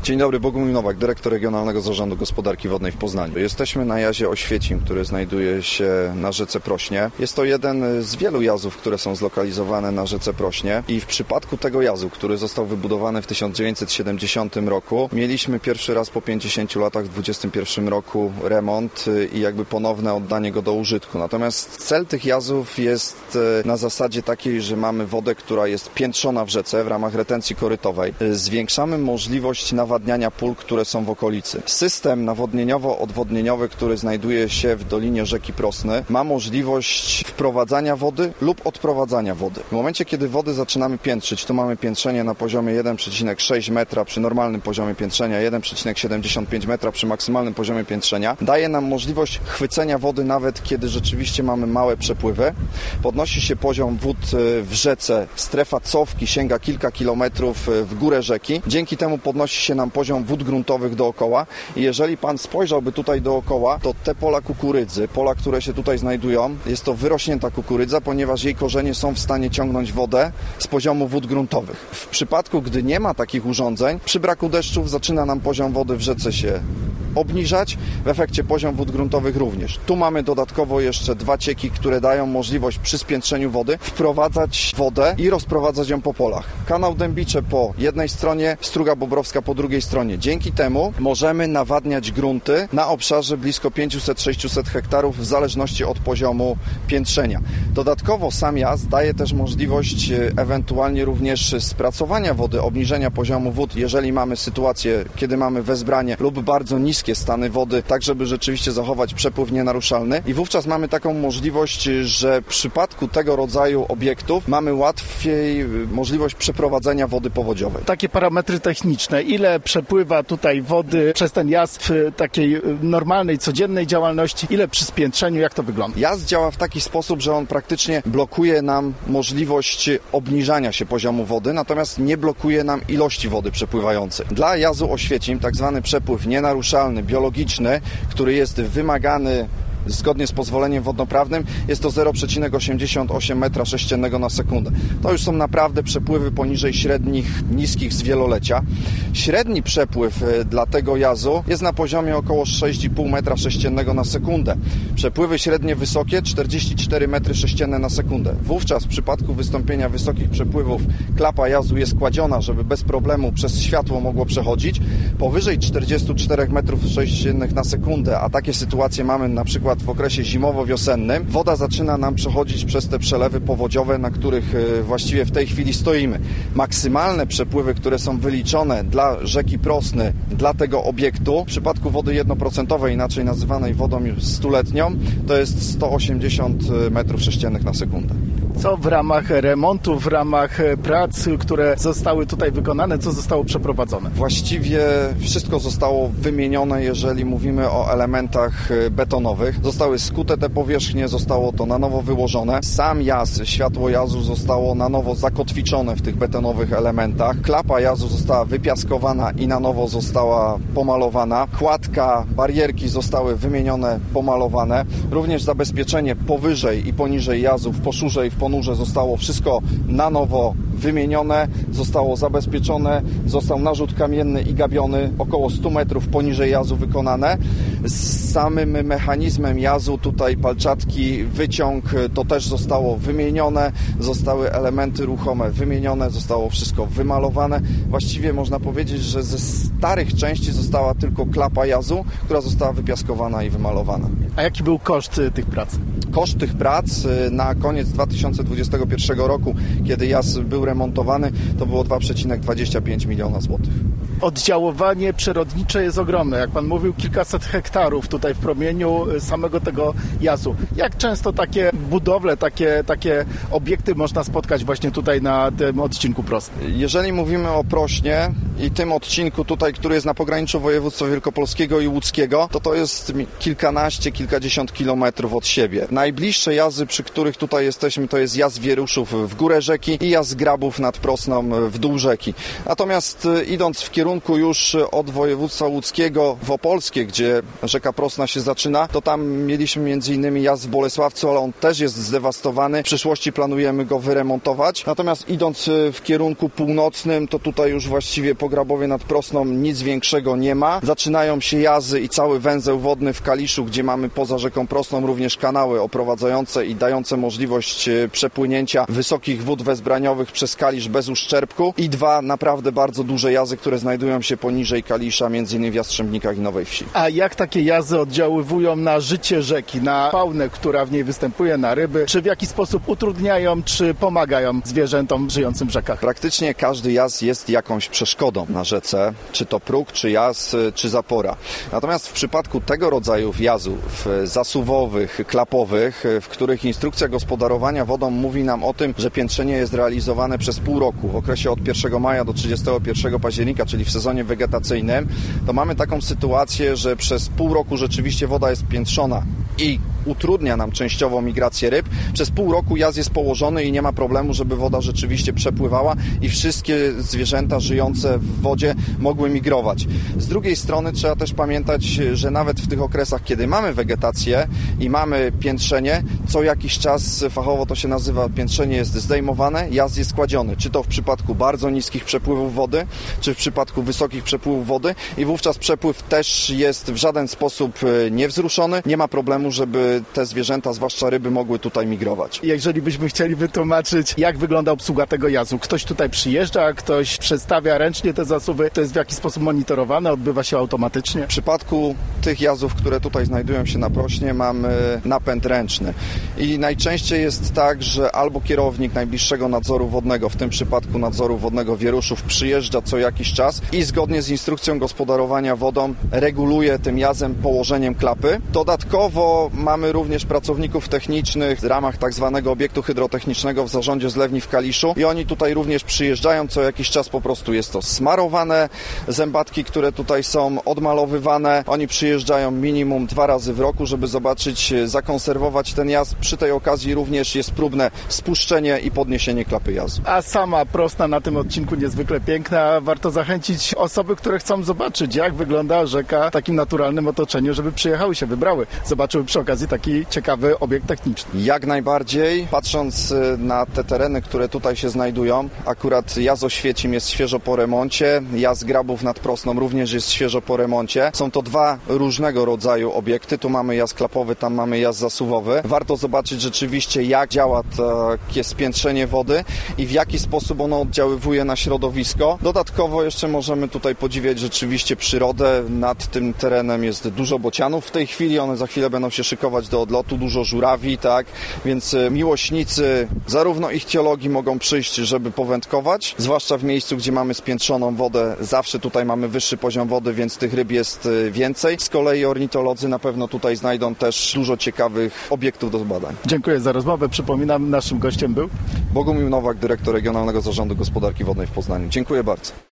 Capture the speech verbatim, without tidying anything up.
Dzień dobry, Bogumił Nowak, dyrektor Regionalnego Zarządu Gospodarki Wodnej w Poznaniu. Jesteśmy na jazie Oświecim, który znajduje się na rzece Prośnie. Jest to jeden z wielu jazów, które są zlokalizowane na rzece Prośnie i w przypadku tego jazu, który został wybudowany w tysiąc dziewięćset siedemdziesiątym roku, mieliśmy pierwszy raz po pięćdziesięciu latach w dwudziestym pierwszym roku remont i jakby ponowne oddanie go do użytku. Natomiast cel tych jazów jest na zasadzie takiej, że mamy wodę, która jest piętrzona w rzece w ramach retencji korytowej. Zwiększamy możliwość nawadniania pól, które są w okolicy. System nawodnieniowo-odwodnieniowy, który znajduje się w dolinie rzeki Prosny, ma możliwość wprowadzania wody lub odprowadzania wody. W momencie, kiedy wody zaczynamy piętrzyć, tu mamy piętrzenie na poziomie jeden przecinek sześć metra przy normalnym poziomie piętrzenia, jeden przecinek siedemdziesiąt pięć metra przy maksymalnym poziomie piętrzenia, daje nam możliwość chwycenia wody nawet kiedy rzeczywiście mamy małe przepływy. Podnosi się poziom wód w rzece, strefa cofki sięga kilka kilometrów w górę rzeki. Dzięki temu podnosi się nam poziom wód gruntowych dookoła i jeżeli Pan spojrzałby tutaj dookoła, to te pola kukurydzy, pola, które się tutaj znajdują, jest to wyrośnięta kukurydza, ponieważ jej korzenie są w stanie ciągnąć wodę z poziomu wód gruntowych. W przypadku, gdy nie ma takich urządzeń, przy braku deszczów zaczyna nam poziom wody w rzece się obniżać, w efekcie poziom wód gruntowych również. Tu mamy dodatkowo jeszcze dwa cieki, które dają możliwość przy spiętrzeniu wody wprowadzać wodę i rozprowadzać ją po polach. Kanał Dębicze po jednej stronie, Struga Bobrowska po drugiej stronie. Dzięki temu możemy nawadniać grunty na obszarze blisko pięćset do sześciuset hektarów w zależności od poziomu piętrzenia. Dodatkowo sam jaz daje też możliwość ewentualnie również spracowania wody, obniżenia poziomu wód, jeżeli mamy sytuację, kiedy mamy wezbranie lub bardzo niskie stany wody, tak żeby rzeczywiście zachować przepływ nienaruszalny i wówczas mamy taką możliwość, że w przypadku tego rodzaju obiektów mamy łatwiej możliwość przeprowadzenia wody powodziowej. Takie parametry techniczne, ile przepływa tutaj wody przez ten jaz w takiej normalnej, codziennej działalności, ile przy spiętrzeniu, jak to wygląda? Jaz działa w taki sposób, że on praktycznie blokuje nam możliwość obniżania się poziomu wody, natomiast nie blokuje nam ilości wody przepływającej. Dla jazu Oświecim tak zwany przepływ nienaruszalny, biologiczny, który jest wymagany zgodnie z pozwoleniem wodnoprawnym, jest to zero przecinek osiemdziesiąt osiem metra sześciennego na sekundę. To już są naprawdę przepływy poniżej średnich, niskich z wielolecia. Średni przepływ dla tego jazu jest na poziomie około sześć i pół metra sześciennego na sekundę. Przepływy średnie wysokie czterdzieści cztery metry sześcienne na sekundę. Wówczas w przypadku wystąpienia wysokich przepływów klapa jazu jest kładziona, żeby bez problemu przez światło mogło przechodzić. Powyżej czterdzieści cztery metrów sześciennych na sekundę, a takie sytuacje mamy na przykład w okresie zimowo-wiosennym, woda zaczyna nam przechodzić przez te przelewy powodziowe, na których właściwie w tej chwili stoimy. Maksymalne przepływy, które są wyliczone dla rzeki Prosny, dla tego obiektu, w przypadku wody jednoprocentowej, inaczej nazywanej wodą stuletnią, to jest sto osiemdziesiąt metrów sześciennych na sekundę. Co w ramach remontu, w ramach prac, które zostały tutaj wykonane, co zostało przeprowadzone? Właściwie wszystko zostało wymienione, jeżeli mówimy o elementach betonowych. Zostały skute te powierzchnie, zostało to na nowo wyłożone. Sam jaz, światło jazu zostało na nowo zakotwiczone w tych betonowych elementach. Klapa jazu została wypiaskowana i na nowo została pomalowana. Kładka, barierki zostały wymienione, pomalowane. Również zabezpieczenie powyżej i poniżej jazu, w poszurze i w ponurze zostało wszystko na nowo wymienione, zostało zabezpieczone, został narzut kamienny i gabiony około stu metrów poniżej jazu wykonane. Z samym mechanizmem jazu tutaj palczatki, wyciąg, to też zostało wymienione, zostały elementy ruchome wymienione, zostało wszystko wymalowane. Właściwie można powiedzieć, że ze starych części została tylko klapa jazu, która została wypiaskowana i wymalowana. A jaki był koszt tych prac? Koszt tych prac na koniec dwa tysiące dwudziestego pierwszego roku, kiedy jaz był remontowany, to było dwa przecinek dwadzieścia pięć miliona złotych. Oddziaływanie przyrodnicze jest ogromne. Jak Pan mówił, kilkaset hektarów tutaj w promieniu samego tego jazu. Jak często takie budowle, takie, takie obiekty można spotkać właśnie tutaj na tym odcinku Prosny? Jeżeli mówimy o Prośnie i tym odcinku tutaj, który jest na pograniczu województwa wielkopolskiego i łódzkiego, to to jest kilkanaście, kilkadziesiąt kilometrów od siebie. Najbliższe jazy, przy których tutaj jesteśmy, to jest jaz Wieruszów w górę rzeki i jaz Grabów nad Prosną w dół rzeki. Natomiast idąc w kierunku już od województwa łódzkiego w Opolskie, gdzie rzeka Prosna się zaczyna, to tam mieliśmy między innymi jaz w Bolesławcu, ale on też jest zdewastowany. W przyszłości planujemy go wyremontować. Natomiast idąc w kierunku północnym, to tutaj już właściwie po Grabowie nad Prosną nic większego nie ma. Zaczynają się jazy i cały węzeł wodny w Kaliszu, gdzie mamy poza rzeką Prosną również kanały oprowadzające i dające możliwość przepłynięcia wysokich wód wezbraniowych przez Kalisz bez uszczerbku i dwa naprawdę bardzo duże jazy, które znajdują się poniżej Kalisza, między innymi w Jastrzębnikach i Nowej Wsi. A jak takie jazy oddziaływują na życie rzeki, na faunę, która w niej występuje, na ryby? Czy w jaki sposób utrudniają, czy pomagają zwierzętom żyjącym w rzekach? Praktycznie każdy jaz jest jakąś przeszkodą na rzece, czy to próg, czy jaz, czy zapora. Natomiast w przypadku tego rodzaju jazów zasuwowych, klapowych, w których instrukcja gospodarowania wodą mówi nam o tym, że piętrzenie jest realizowane przez pół roku, w okresie od pierwszego maja do trzydziestego pierwszego października, czyli w sezonie wegetacyjnym, to mamy taką sytuację, że przez pół roku rzeczywiście woda jest piętrzona i utrudnia nam częściowo migrację ryb. Przez pół roku jaz jest położony i nie ma problemu, żeby woda rzeczywiście przepływała i wszystkie zwierzęta żyjące w wodzie mogły migrować. Z drugiej strony trzeba też pamiętać, że nawet w tych okresach, kiedy mamy wegetację i mamy piętrzenie, co jakiś czas, fachowo to się nazywa, piętrzenie jest zdejmowane, jaz jest kładziony. Czy to w przypadku bardzo niskich przepływów wody, czy w przypadku wysokich przepływów wody i wówczas przepływ też jest w żaden sposób niewzruszony. Nie ma problemu, żeby te zwierzęta, zwłaszcza ryby, mogły tutaj migrować. Jeżeli byśmy chcieli wytłumaczyć, jak wygląda obsługa tego jazu, ktoś tutaj przyjeżdża, ktoś przestawia ręcznie te zasuwy, to jest w jakiś sposób monitorowane, odbywa się automatycznie? W przypadku tych jazów, które tutaj znajdują się na Prośnie, mamy napęd ręczny i najczęściej jest tak, że albo kierownik najbliższego nadzoru wodnego, w tym przypadku nadzoru wodnego Wieruszów, przyjeżdża co jakiś czas i zgodnie z instrukcją gospodarowania wodą reguluje tym jazem położeniem klapy. Dodatkowo mamy również pracowników technicznych w ramach tak zwanego obiektu hydrotechnicznego w zarządzie zlewni w Kaliszu i oni tutaj również przyjeżdżają co jakiś czas, po prostu jest to smarowane, zębatki, które tutaj są odmalowywane, oni przyjeżdżają minimum dwa razy w roku, żeby zobaczyć, zakonserwować ten jaz. Przy tej okazji również jest próbne spuszczenie i podniesienie klapy jazu. A sama Prosna na tym odcinku niezwykle piękna. Warto zachęcić osoby, które chcą zobaczyć, jak wygląda rzeka w takim naturalnym otoczeniu, żeby przyjechały się, wybrały, zobaczyły przy okazji taki ciekawy obiekt techniczny. Jak najbardziej. Patrząc na te tereny, które tutaj się znajdują, akurat jaz Oświecim jest świeżo po remoncie, jaz Grabów nad Prosną również jest świeżo po remoncie. Są to dwa różnego rodzaju obiekty. Tu mamy jaz klapowy, tam mamy jaz zasuwowy. Warto zobaczyć rzeczywiście, jak działa takie spiętrzenie wody i w jaki sposób ono oddziaływuje na środowisko. Dodatkowo jeszcze możemy tutaj podziwiać rzeczywiście przyrodę. Nad tym terenem jest dużo bocianów w tej chwili. One za chwilę będą się szykować do odlotu. Dużo żurawi, tak? Więc miłośnicy zarówno ichtiologii mogą przyjść, żeby powędkować, zwłaszcza w miejscu, gdzie mamy spiętrzoną wodę. Zawsze tutaj mamy wyższy poziom wody, więc tych ryb jest więcej. Z kolei ornitolodzy na pewno tutaj znajdą też dużo ciekawych obiektów do badań. Dziękuję za rozmowę. Przypominam, naszym gościem był Bogumił Nowak, dyrektor Regionalnego Zarządu Gospodarki Wodnej w Poznaniu. Dziękuję bardzo.